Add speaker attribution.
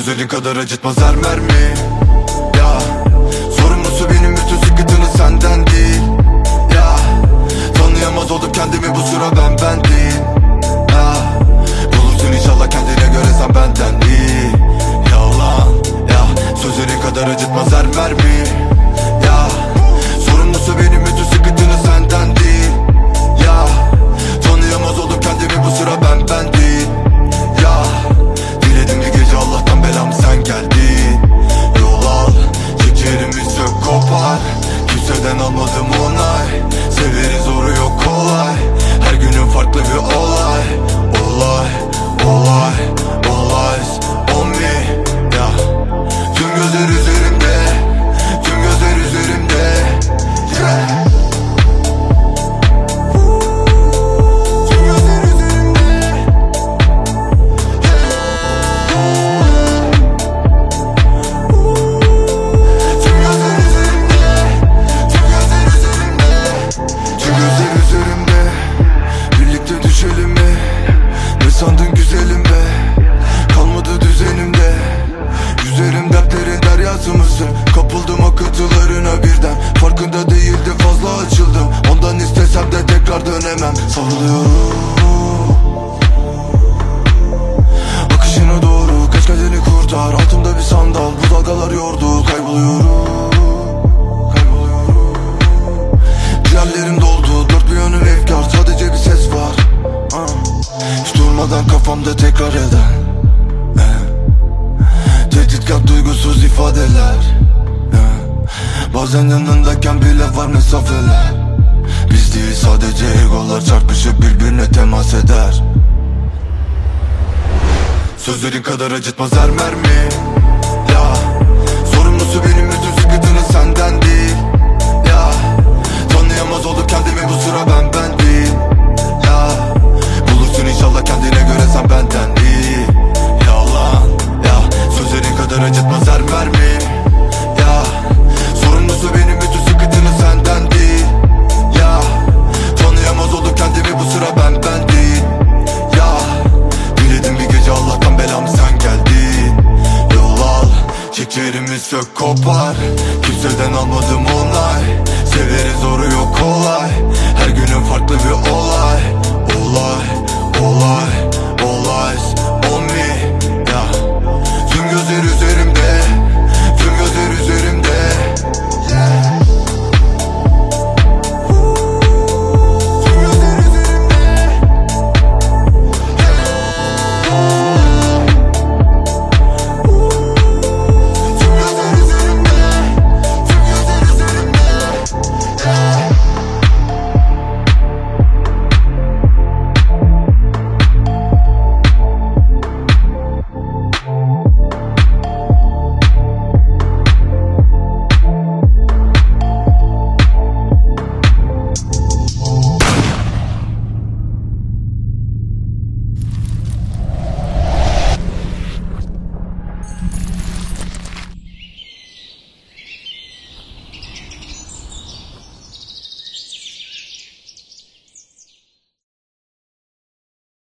Speaker 1: Sözlerin kadar acıtmaz her mermi. Ya sorumlusu benim, bütün sıkıntını senden değil. Ya tanıyamaz oldum kendimi, bu sıra ben değil. Ya bulursun inşallah kendine göre, sen benden değil. Yalan ya, sözlerin kadar acıtmaz her mermi. Ya sorumlusu benim, bütün sıkıntını senden değil. Ya tanıyamaz oldum kendimi, bu sıra ben değil. Ya diledim bir gece Allah'tan belamı, sen geldin. Yol al, çekeceğimiz sök kopar. Kimseden almadım onay. Severiz zoru yok kolay. Her günün farklı bir olay. Olay, olay, olays on me. Ya tüm gözler üzerimde, tüm gözler üzerimde. Yeah. Sandın güzelim be, kalmadı düzenimde. Yüzerim dertlerin deryası mısın? Kapıldım akıntılarına birden. Farkında değildim, fazla açıldım. Ondan istesem de tekrar dönemem. Savruluyorum akışına doğru, kaç kendini kurtar. Altımda bir sandal, bu dalgalar yordu. Kayboluyorum. Ciğerlerim doldu, dört bir yönüm efkar. Sadece bir ses var, hiç durmadan kafamda tekrar eden tehditkar duygusuz ifadeler. Bazen yanındayken bile var mesafeler. Biz değil sadece egolar çarpışıp birbirine temas eder. Sözlerin kadar acıtmaz her mermi. Ya sorumlusu benim,